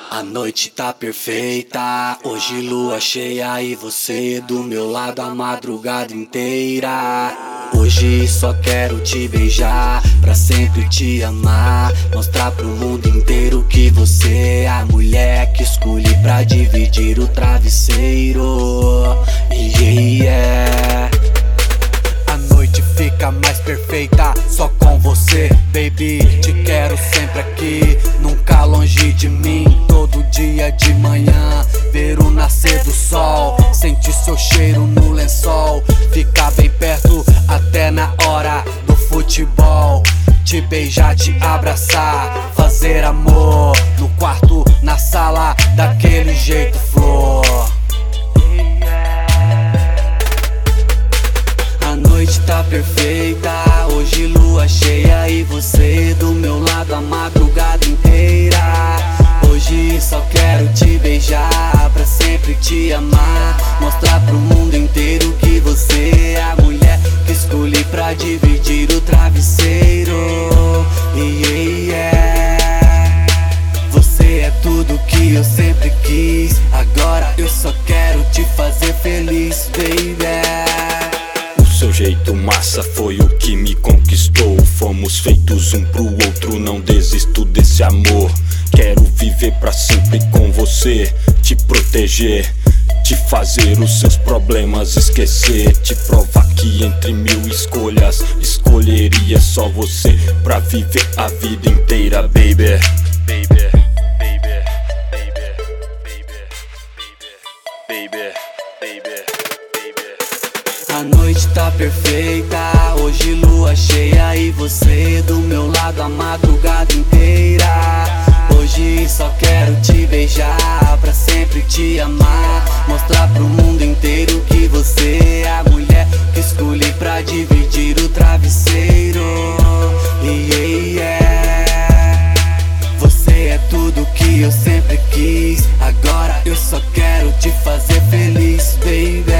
A noite tá perfeita, hoje lua cheia e você do meu lado a madrugada inteira. Hoje só quero te beijar, pra sempre te amar, mostrar pro mundo inteiro que você é a mulher que escolhi pra dividir o travesseiro. Yeah. A noite fica mais perfeita só com você, baby. Te quero sempre aqui, nunca longe de mim. Todo dia de manhã, ver o nascer do sol, sentir seu cheiro no lençol, ficar bem perto até na hora do futebol. Te beijar, te abraçar, fazer amor no quarto, na sala, daquele jeito flor. A noite tá perfeita, hoje lua cheia e você do meu lado a madrugada inteira. Hoje só quero te beijar, pra sempre te amar, mostrar pro mundo inteiro que você é a mulher que escolhi pra dividir o travesseiro. Yeah. Você é tudo que eu sempre quis, agora eu só quero te fazer feliz, baby. Seu jeito massa foi o que me conquistou. Fomos feitos um pro outro, não desisto desse amor. Quero viver pra sempre com você, te proteger, te fazer os seus problemas esquecer, te provar que entre mil escolhas escolheria só você pra viver a vida inteira, baby. Baby, baby, baby, baby, baby, baby. A noite tá perfeita, hoje lua cheia e você do meu lado a madrugada inteira. Hoje só quero te beijar, pra sempre te amar, mostrar pro mundo inteiro que você é a mulher que escolhi pra dividir o travesseiro. Yeah. Você é tudo que eu sempre quis, agora eu só quero te fazer feliz, baby.